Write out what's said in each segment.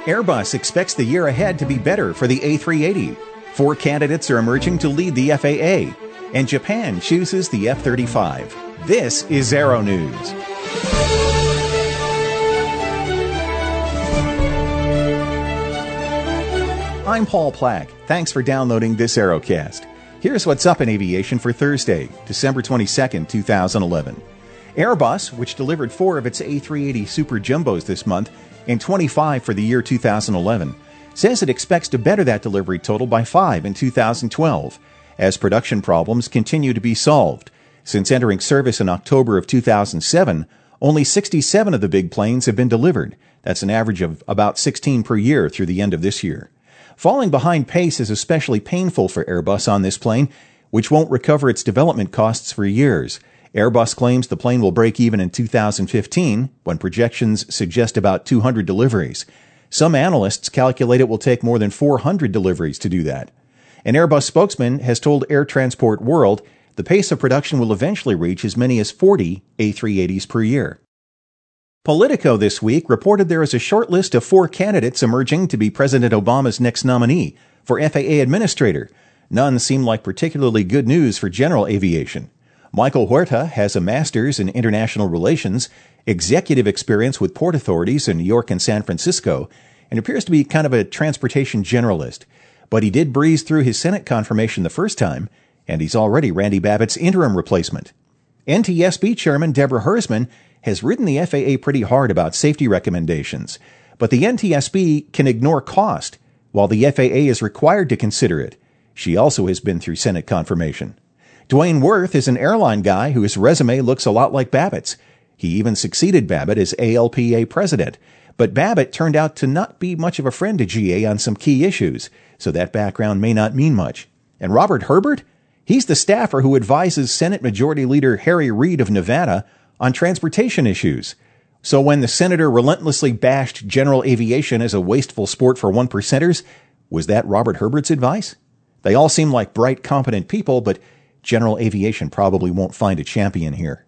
Airbus expects the year ahead to be better for the A380. 4 candidates are emerging to lead the FAA. And Japan chooses the F-35. This is Aero News. I'm Paul Plack. Thanks for downloading this Aerocast. Here's what's up in aviation for Thursday, December 22, 2011. Airbus, which delivered 4 of its A380 Super Jumbos this month and 25 for the year 2011, says it expects to better that delivery total by 5 in 2012, as production problems continue to be solved. Since entering service in October of 2007, only 67 of the big planes have been delivered. That's an average of about 16 per year through the end of this year. Falling behind pace is especially painful for Airbus on this plane, which won't recover its development costs for years. Airbus claims the plane will break even in 2015, when projections suggest about 200 deliveries. Some analysts calculate it will take more than 400 deliveries to do that. An Airbus spokesman has told Air Transport World the pace of production will eventually reach as many as 40 A380s per year. Politico this week reported there is a short list of 4 candidates emerging to be President Obama's next nominee for FAA administrator. None seem like particularly good news for general aviation. Michael Huerta has a master's in international relations, executive experience with port authorities in New York and San Francisco, and appears to be kind of a transportation generalist. But he did breeze through his Senate confirmation the first time, and he's already Randy Babbitt's interim replacement. NTSB Chairman Deborah Hersman has ridden the FAA pretty hard about safety recommendations, but the NTSB can ignore cost, while the FAA is required to consider it. She also has been through Senate confirmation. Dwayne Worth is an airline guy whose resume looks a lot like Babbitt's. He even succeeded Babbitt as ALPA president, but Babbitt turned out to not be much of a friend to GA on some key issues, so that background may not mean much. And Robert Herbert? He's the staffer who advises Senate Majority Leader Harry Reid of Nevada on transportation issues. So when the senator relentlessly bashed general aviation as a wasteful sport for one-percenters, was that Robert Herbert's advice? They all seem like bright, competent people, but general aviation probably won't find a champion here.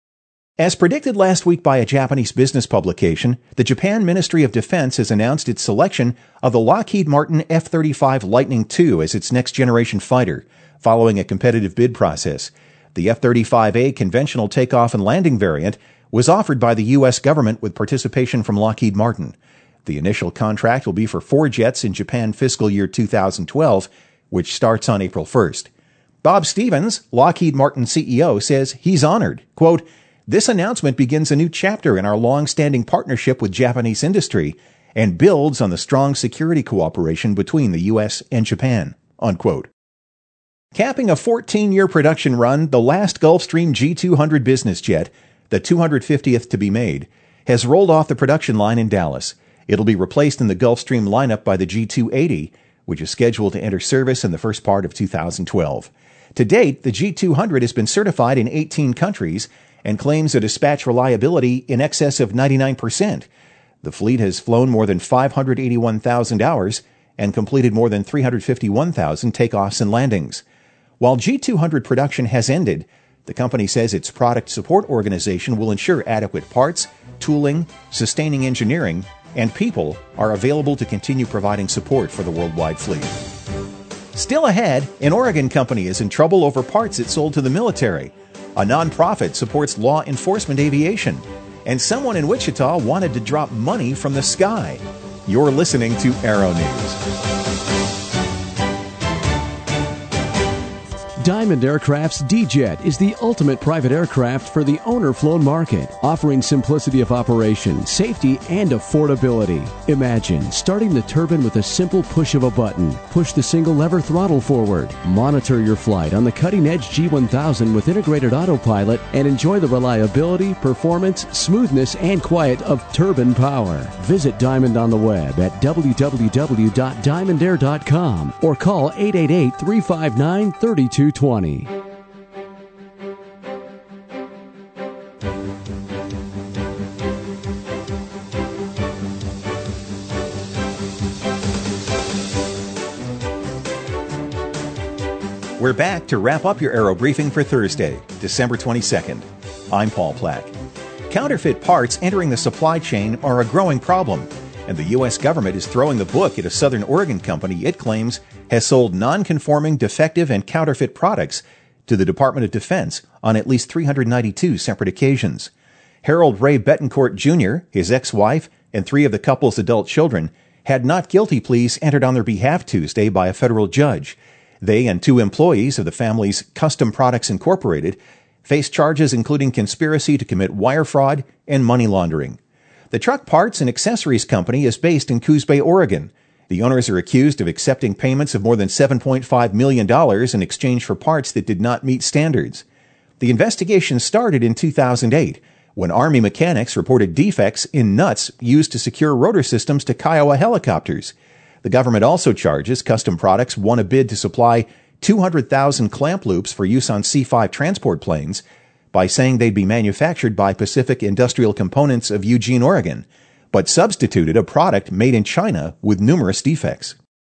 As predicted last week by a Japanese business publication, the Japan Ministry of Defense has announced its selection of the Lockheed Martin F-35 Lightning II as its next-generation fighter, following a competitive bid process. The F-35A conventional takeoff and landing variant was offered by the U.S. government with participation from Lockheed Martin. The initial contract will be for 4 jets in Japan fiscal year 2012, which starts on April 1st. Bob Stevens, Lockheed Martin CEO, says he's honored. Quote, "This announcement begins a new chapter in our long-standing partnership with Japanese industry and builds on the strong security cooperation between the U.S. and Japan." Unquote. Capping a 14-year production run, the last Gulfstream G200 business jet, the 250th to be made, has rolled off the production line in Dallas. It'll be replaced in the Gulfstream lineup by the G280, which is scheduled to enter service in the first part of 2012. To date, the G200 has been certified in 18 countries and claims a dispatch reliability in excess of 99%. The fleet has flown more than 581,000 hours and completed more than 351,000 takeoffs and landings. While G200 production has ended, the company says its product support organization will ensure adequate parts, tooling, sustaining engineering, and people are available to continue providing support for the worldwide fleet. Still ahead, an Oregon company is in trouble over parts it sold to the military. A nonprofit supports law enforcement aviation, and someone in Wichita wanted to drop money from the sky. You're listening to Aero News. Diamond Aircraft's D-Jet is the ultimate private aircraft for the owner-flown market, offering simplicity of operation, safety, and affordability. Imagine starting the turbine with a simple push of a button. Push the single lever throttle forward. Monitor your flight on the cutting-edge G1000 with integrated autopilot and enjoy the reliability, performance, smoothness, and quiet of turbine power. Visit Diamond on the web at www.diamondair.com or call 888-359-3220. We're back to wrap up your Aero Briefing for Thursday, December 22nd. I'm Paul Plack. Counterfeit parts entering the supply chain are a growing problem. and the U.S. government is throwing the book at a Southern Oregon company it claims has sold non-conforming, defective, and counterfeit products to the Department of Defense on at least 392 separate occasions. Harold Ray Betancourt Jr., his ex-wife, and 3 of the couple's adult children had not guilty pleas entered on their behalf Tuesday by a federal judge. They and 2 employees of the family's Custom Products Incorporated face charges including conspiracy to commit wire fraud and money laundering. The truck parts and accessories company is based in Coos Bay, Oregon. The owners are accused of accepting payments of more than $7.5 million in exchange for parts that did not meet standards. The investigation started in 2008 when Army mechanics reported defects in nuts used to secure rotor systems to Kiowa helicopters. The government also charges Custom Products won a bid to supply 200,000 clamp loops for use on C-5 transport planes by saying they'd be manufactured by Pacific Industrial Components of Eugene, Oregon, but substituted a product made in China with numerous defects.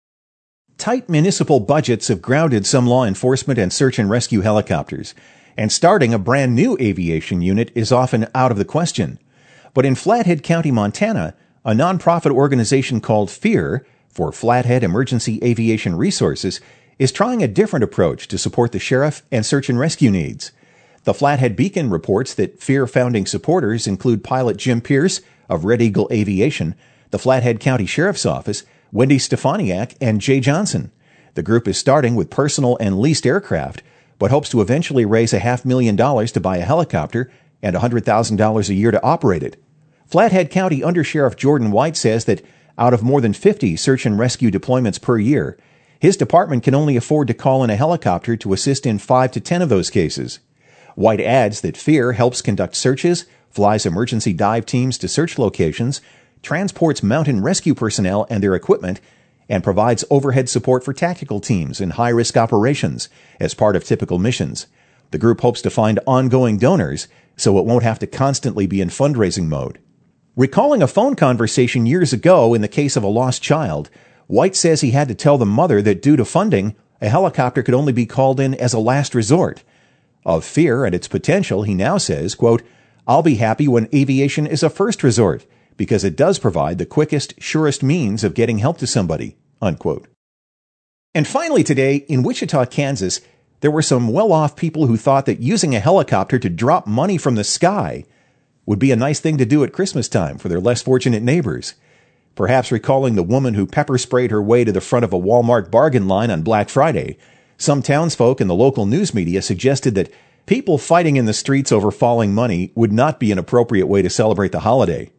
Tight municipal budgets have grounded some law enforcement and search and rescue helicopters, and starting a brand new aviation unit is often out of the question. But in Flathead County, Montana, a nonprofit organization called FEAR, for Flathead Emergency Aviation Resources, is trying a different approach to support the sheriff and search and rescue needs. The Flathead Beacon reports that FEAR founding supporters include pilot Jim Pierce of Red Eagle Aviation, the Flathead County Sheriff's Office, Wendy Stefaniak, and Jay Johnson. The group is starting with personal and leased aircraft, but hopes to eventually raise $500,000 to buy a helicopter and $100,000 a year to operate it. Flathead County Undersheriff Jordan White says that out of more than 50 search and rescue deployments per year, his department can only afford to call in a helicopter to assist in 5 to 10 of those cases. White adds that FEAR helps conduct searches, flies emergency dive teams to search locations, transports mountain rescue personnel and their equipment, and provides overhead support for tactical teams in high-risk operations as part of typical missions. The group hopes to find ongoing donors so it won't have to constantly be in fundraising mode. Recalling a phone conversation years ago in the case of a lost child, White says he had to tell the mother that due to funding, a helicopter could only be called in as a last resort. Of FEAR and its potential, he now says, quote, "I'll be happy when aviation is a first resort because it does provide the quickest, surest means of getting help to somebody," unquote. And finally today, in Wichita, Kansas, there were some well-off people who thought that using a helicopter to drop money from the sky would be a nice thing to do at Christmas time for their less fortunate neighbors. Perhaps recalling the woman who pepper-sprayed her way to the front of a Walmart bargain line on Black Friday, some townsfolk in the local news media suggested that people fighting in the streets over falling money would not be an appropriate way to celebrate the holiday.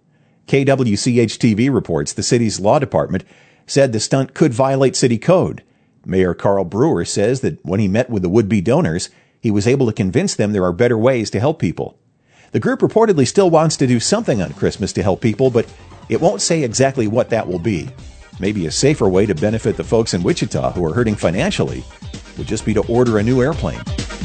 KWCH-TV reports the city's law department said the stunt could violate city code. Mayor Carl Brewer says that when he met with the would-be donors, he was able to convince them there are better ways to help people. The group reportedly still wants to do something on Christmas to help people, but it won't say exactly what that will be. Maybe a safer way to benefit the folks in Wichita who are hurting financially would just be to order a new airplane.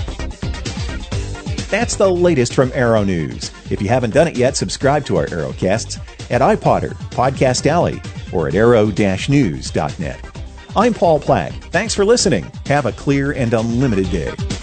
That's the latest from Aero News. If you haven't done it yet, subscribe to our Aerocasts at iPodder, Podcast Alley, or at aero-news.net. I'm Paul Plack. Thanks for listening. Have a clear and unlimited day.